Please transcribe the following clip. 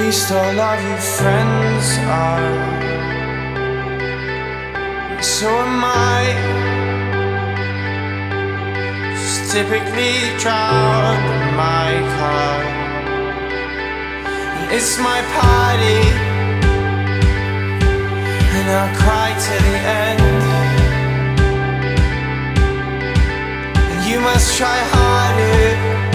least all of your friends are. So am I. Just typically drowned in my car. And it's my party, and I'll cry to the end. And you must try harder